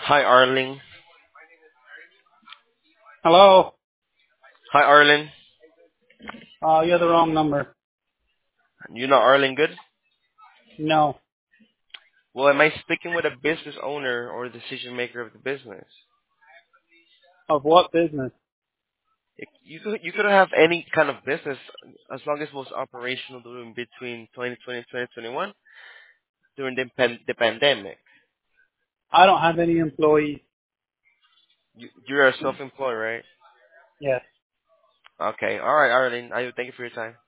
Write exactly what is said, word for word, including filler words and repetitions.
Hi, Arling. Hello. Hi, Arlen. Uh, you have the wrong number. You know Arlen good? No. Well, am I speaking with a business owner or decision maker of the business? Of what business? It, you could you could have any kind of business as long as it was operational during between twenty twenty and twenty twenty-one during the, pan, the pandemic. I don't have any employees. You, you're a self-employed, right? Yes. Okay. All right, Arlen. I thank you for your time.